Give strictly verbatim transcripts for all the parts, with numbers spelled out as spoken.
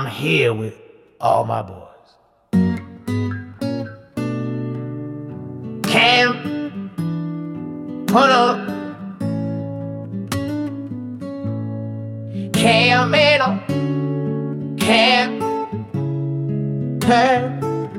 I'm here with all my boys. Camp, put up, Camino, camp, camp.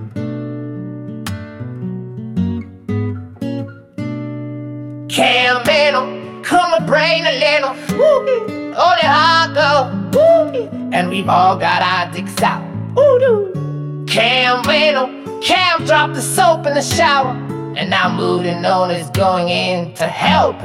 Camino, come and bring a little woo, only I go woo, and we've all got our dicks out. Woo-doo. Camino, Cam dropped the soap in the shower, and now Moody known is going in to help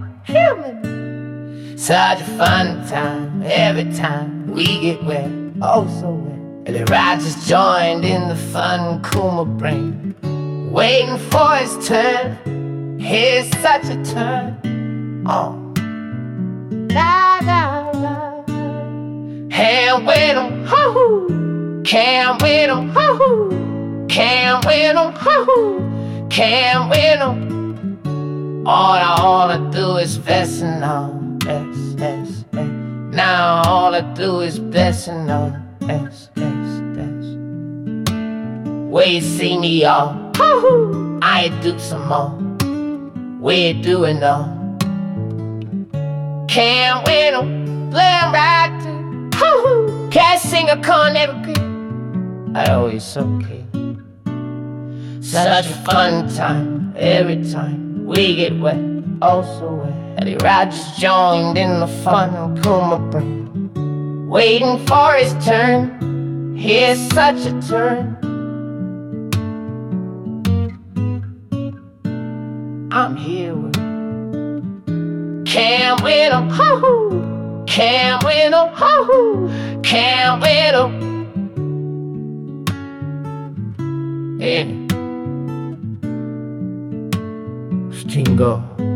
him. Such a fun time every time we get wet, oh so wet. Ellie Rogers joined in the fun Kuma brain, waiting for his turn. Here's such a turn on. La la la. Can't win 'em, hoo-hoo. Can't win 'em, hoo-hoo. Can't win 'em, hoo-hoo. Can't win 'em. All I wanna do is vessin' on S S S. Now all I do is blessin' on S S S. Where you see me, y'all, hoo-hoo. I do some more. We're doing though. Can't win 'em, play 'em right to hoo-hoo. Can't sing a con never quit. I always okay. Such a fun time every time we get wet, oh so wet. Ellie Rogers joined in the fun Kuma brain, waiting for his turn. Here's such a turn. I'm here with can't win 'em, hoo-hoo. Can't win 'em, hoo-hoo. Can't win 'em. Yeah. Stingo.